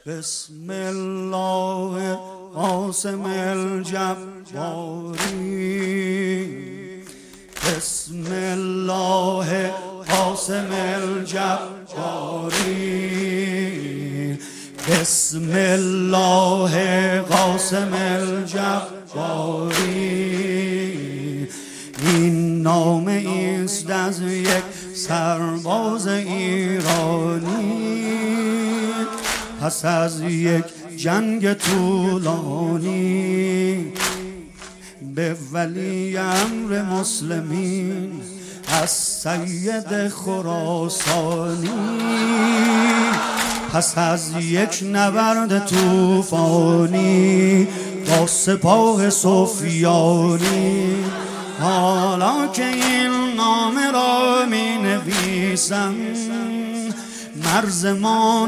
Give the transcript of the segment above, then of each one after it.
بسم الله قاسم الجباری، بسم الله قاسم الجباری، بسم الله قاسم الجباری. این نام ایست از یک سرباز ایرانی، پس از یک جنگ طولانی به ولی امر مسلمین از سید خراسانی، پس از یک نبرد طوفانی با سپاه سفیانی. حالا که این نامه را می نویسم مرز ما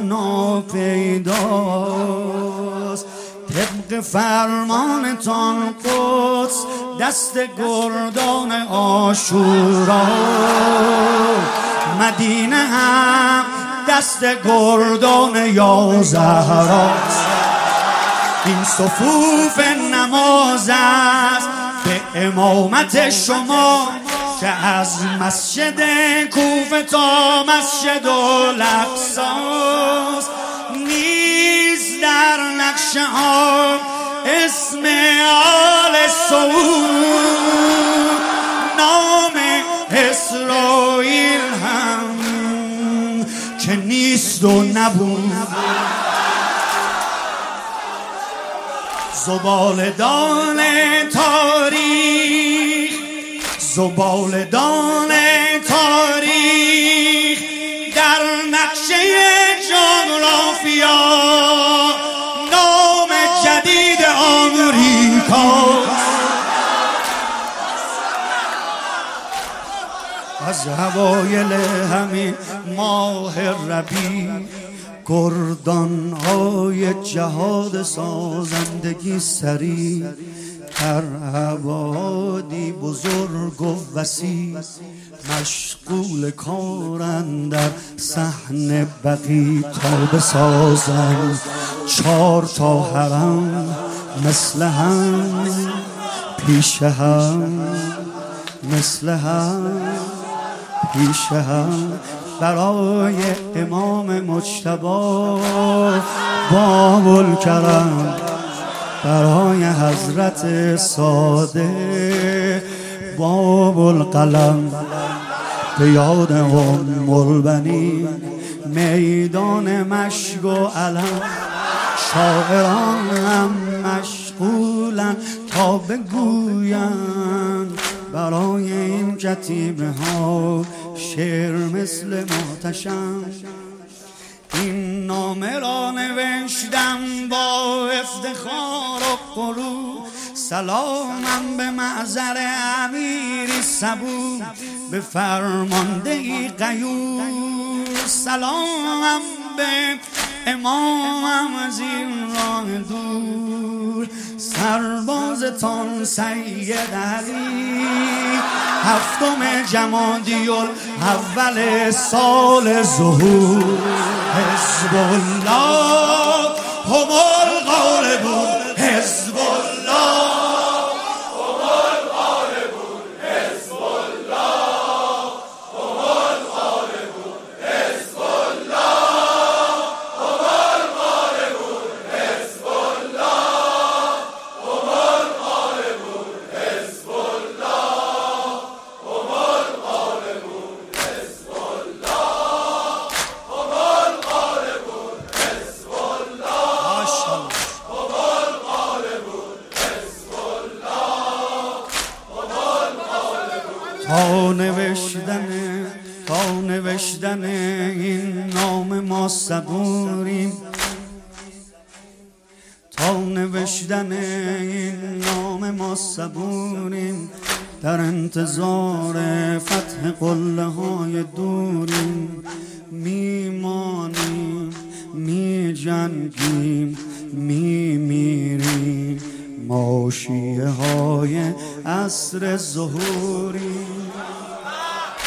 ناپیداست، طبق فرمانتان قدس دست گردان آشورا، مدینه هم دست گردان یا زهراست. این صفوف نماز است به امامت شما که از مسجد کوفه تا مسجد الاقصاست. نیز در نقشه ها اسم آل سعود، نام اسرائیل هم که نیست و نبود. زبالدان تاریخ، زبالدان تاریخ در نقشه جغرافیا، نام جدید آمریکا. از اوایل همین ماه ربیع گردان‌های جهاد سازندگی سریع در ابعادی بزرگ و وسیع مشغول کارند در صحن بقیع تا بسازند 4 تا حرم مثل هم، پیش هم مثل هم، پیش هم برای امام مجتبی باب‌الکرم، برای حضرت صادق باب‌القلم، به یاد ام البنین میدان مشک و علم. شاعران هم مشغولن تا بگویند برای این کتیبه ها شعر مثل محتشم. این نامه را نوشتم با افتخار و غرور، سلامم به معذر امیری صبور، به فرماندهی غیور، سلامم به امامم از این راه دور، سربازتان سید علی، 7 جمادی الاول سال ظهور. حزب الله هم الغالبون، حزب الله هم الغالبون، حزب الله هم الغالبون، حزب الله هم الغالبون، حزب الله هم الغالبون، حزب الله هم الغالبون، حزب الله هم الغالبون، حزب الله هم الغالبون، حزب الله. تا نوشتن این نام ما صبوریم، تا نوشتن این نام ما صبوریم، در انتظار فتح قله های دوریم، میمانیم میجنگیم میمیریم، ما شیعه های عصر ظهوریم،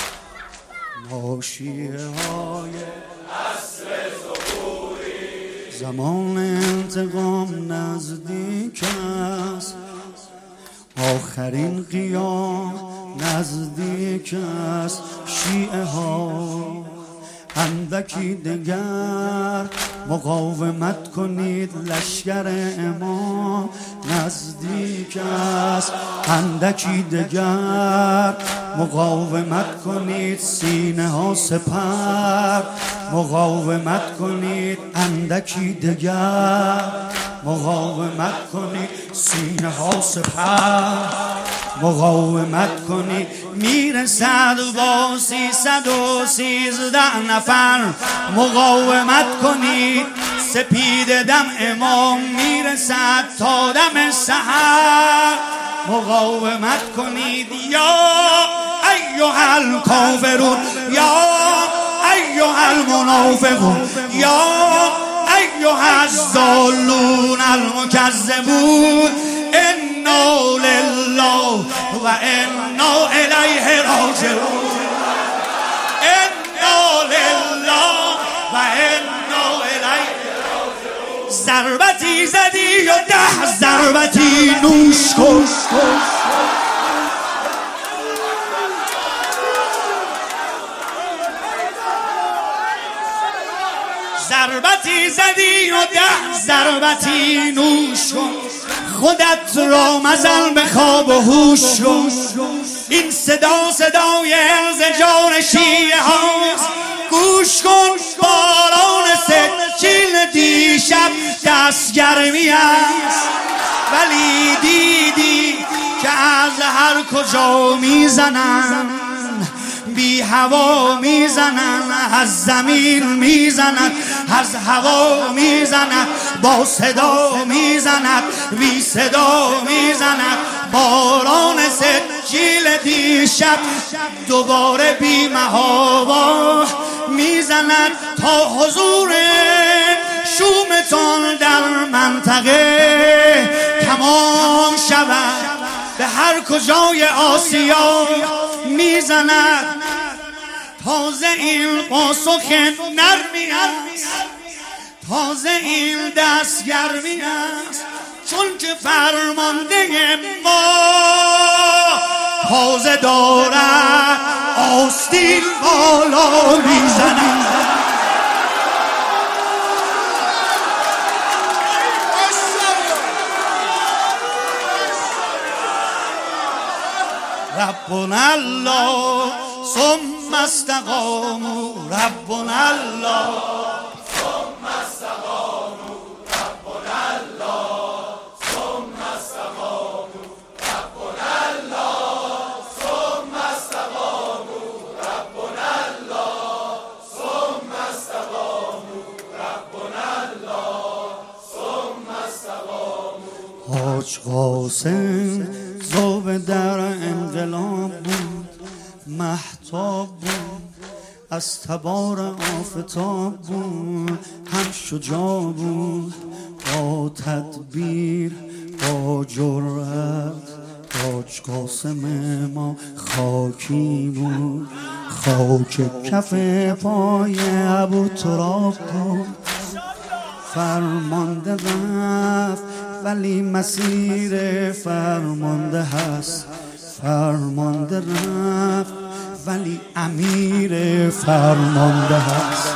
ما شیعه های عصر ظهوریم. زمان انتقام نزدیک است، آخرین قیام نزدیک است. شیعه ها اندکی دگر مقاومت کنید، لشکر امام نزدیک است. اندکی دگر مقاومت کنید، سینه ها سپر مقاومت کنید. اندکی دگر مقاومت کنید، سینه ها سپر مقاومت کنید. میرسد با 313 نفر مقاومت کنید. سپید دم امام میرسد تا دم سحر مقاومت کنید. یا ایها الکافرون، یا ایها المنافقون، یا ایها الضالون المکذبون، انا لله و انا الیه راجعون. انا لله و انا الیه راجعون. ضربتی زدی و 10 ضربتی نوش کن. ضربتی زدی و 10 ضربتی نوش کن. خودت را مزن به خواب و هوش کن. این صدا صدای ارزجان شیعه هاست. گوش کن باران سجیل دیشب دستگرمی است، ولی دیدی که از هر کجا میزنن، بی هوا میزنن، از زمین میزنن، از هوا میزنن، با صدا میزنن، بی صدا میزنن. باران سجیل دیشب دوباره بی محابا میزنن تا حضور شومتان در منطقه تمام شود. به هر کجای آسیا میزند. تازه این پاسخ نرمی است، تازه این دستگرمی است، چون که فرمانده ما تازه دارد آستین بالا میزند. ربنا الله ثم استقاموا، ربنا الله ثم استقاموا، ربنا الله ثم استقاموا، ربنا الله ثم استقاموا، ربنا الله ثم استقاموا، ربنا الله ثم استقاموا. حاج قاسم ذوب در انقلاب بود، مهتاب بود، از تبار آفتاب بود، هم شجاع بود، با تدبیر با جرأت. حاج قاسم ما خاکی بود، خاک کف پای ابوتراب بود. فرمانده رفت ولی مسیر فرمانده هست، فرمانده رفت ولی امیر فرمانده هست.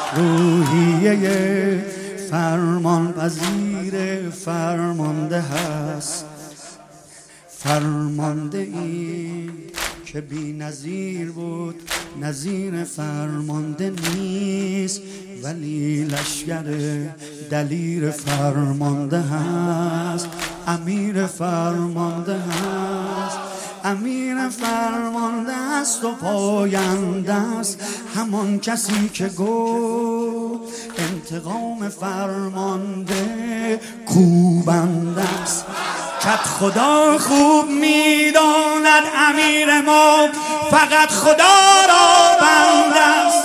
روحیه فرمان پذیر فرمانده هست. فرمانده ای که بی نظیر بود، نظیر فرمانده نیست، ولی لشکر دلیر فرمانده هست. امیر فرمانده هست، امیر فرمانده است و پاینده است. همان کسی که گفت انتقام فرمانده کوبنده است. کت خدا خوب میداند امیر ما فقط خدا را بنده است.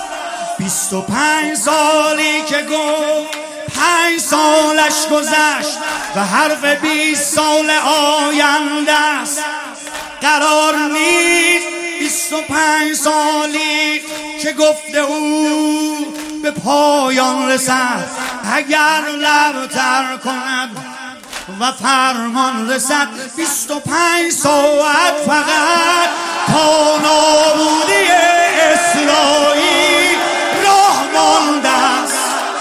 25 سالی که گفت 5 سالش گذشت و حرف 20 سال آینده است. قرار نیست 25 سالی که گفته او به پایان رسد اگر لب تر کند و فرمان رسد 25 ساعت فقط تا نابودی اسرائیل راه مانده است.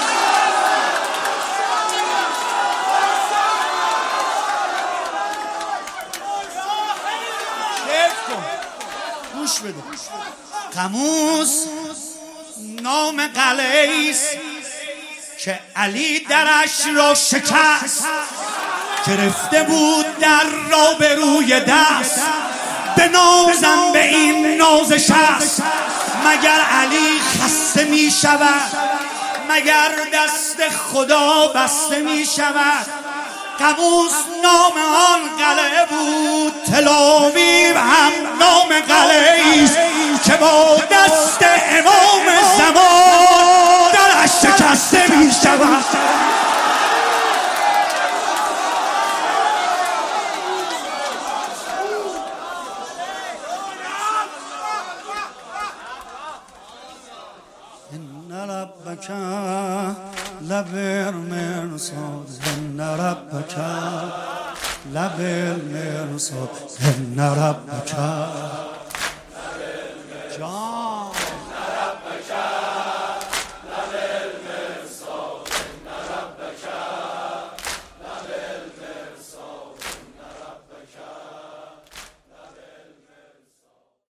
گوش بده. قاموس نام قلعه است که علی درش را شکست، گرفته بود در را به روی دست. به نازم به این نازش است، مگر علی خسته می شود، مگر دست خدا بسته می شود. قاموس نام آن قلعه بود، تل‌آویو هم نام قلعه است که با دست امام زمان درش شکسته می شود. إن ربك لبالمرصاد إن ربك لبالمرصاد إن ربك